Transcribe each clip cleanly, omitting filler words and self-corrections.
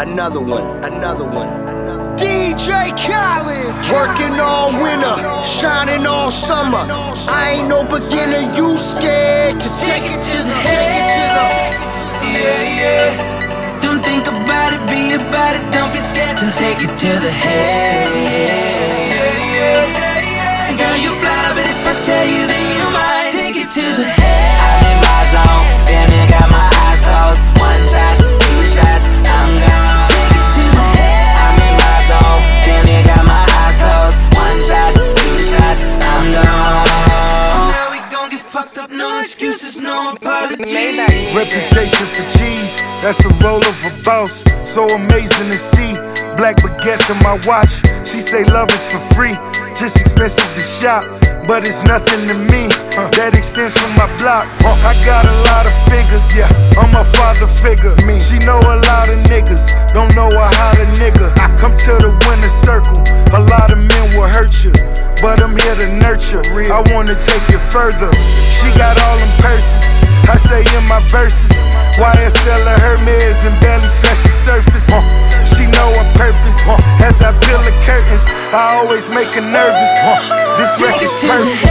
another one, another one, another one. DJ Khaled, working all winter, shining all summer. I ain't no beginner, you scared to take it to the head. Yeah, yeah. Don't think about it, be about it. Don't be scared to take it to the head. Yeah, yeah. Girl, you fly, but if I tell you, then you might take it to the head. I'm in my zone, damn it, got my eyes closed. One shot, two shots, I'm gone. Take it to the head. I'm in my zone, damn it, got my eyes closed. One shot, two shots, I'm gone. Now we gon' get fucked up, no excuses, no apologies. Reputation for cheese, that's the role of a boss. So amazing to see. Black baguettes in my watch. She say love is for free, just expensive to shop, but it's nothing to me. That extends from my block. I got a lot of figures, yeah. I'm a father figure. She know a lot of niggas, don't know how to nigga. Come to the winner circle. A lot of men will hurt you, but I'm here to nurture. I wanna take you further. She got all them purses, I say in my verses. YSL of Hermes and barely scratch the surface. She know on purpose. As I peel the curtains, I always make her nervous. This record's perfect.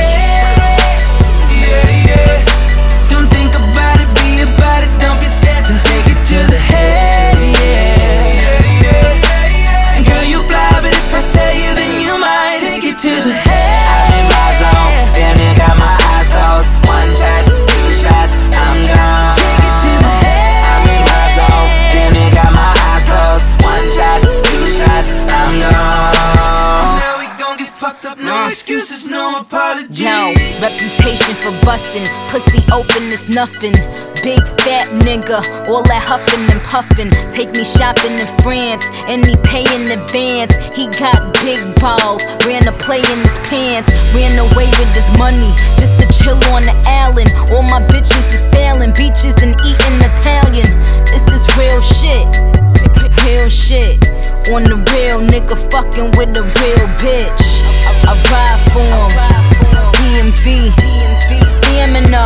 Yeah, yeah. Don't think about it, be about it. Don't be scared to take it to the head. Yeah, yeah. Girl, you fly, but if I tell you, then you might take it to the head. I'm in my zone, damn it, got my eyes closed. One shot, two shots, I'm gone. Take it to the head. I'm in my zone, damn it, got my eyes closed. One shot, two shots, I'm gone. Now we gon' get fucked up, no excuses, no apologies. Yo, reputation for bustin', pussy open is nothing. Big fat nigga, all that huffin' and puffin'. Take me shopping in France, and he pay in advance. He got big balls, ran a play in his pants. Ran away with his money, just to chill on the island. All my bitches is failing, beaches and eating Italian. This is real shit, real shit. On the real nigga fucking with a real bitch. I ride for him, DMV, stamina,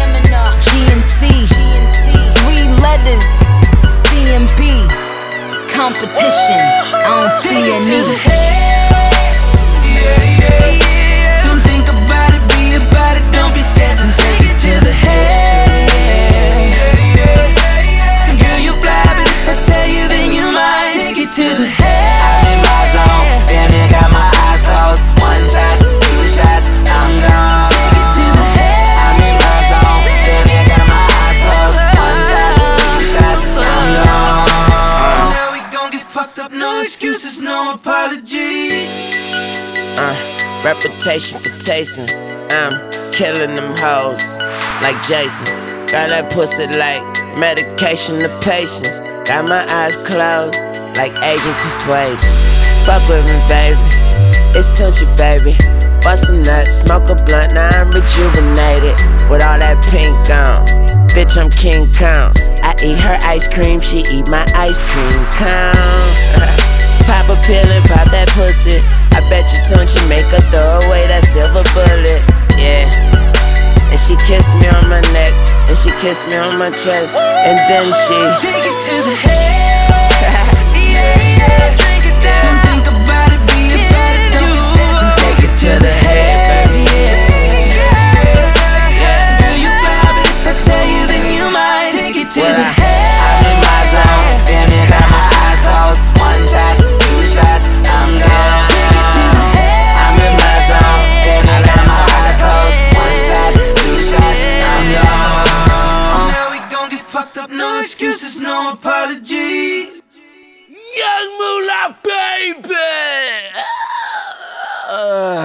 GNC, 3 letters, CMB, competition, I don't see any. Yeah, yeah. Don't think about it, be about it. Don't be scared to take it to the head. Girl, you fly, but if I tell you, then you might take it to the head. I'm in my zone, damn it, got my eyes closed. One shot, two shots, I'm gone. Take it to the head. I'm in my zone, damn it, got my eyes closed. One shot, two shots, I'm gone. Now we gon' get fucked up, no excuses, no apologies. Reputation for tasting, I'm killing them hoes like Jason. Got that pussy like medication to patience. Got my eyes closed like agent persuasion. Fuck with me, baby, it's touchy, baby. Bust a nut, smoke a blunt, now I'm rejuvenated. With all that pink on, bitch, I'm King Kong. I eat her ice cream, she eat my ice cream cone. Pop a pill and pop that pussy. I bet you Tunchi make her throw away that silver bullet. Yeah. And she kissed me on my neck, and she kissed me on my chest, and then she take it to the head. Yeah. Drink it down. Don't think about it, be about it. Don't be scared to take it to the head, baby. Yeah. Girl, you fly, but if I tell you, then you might take it to the head. I'm in my zone, damn it, got my eyes closed. One shot, two shots, I'm gone. Take it to the head. I'm in my zone, damn it, got my eyes closed. One shot, two shots, I'm gone. Now we gon' get fucked up, no excuses, no apologies. Young Moolah, baby!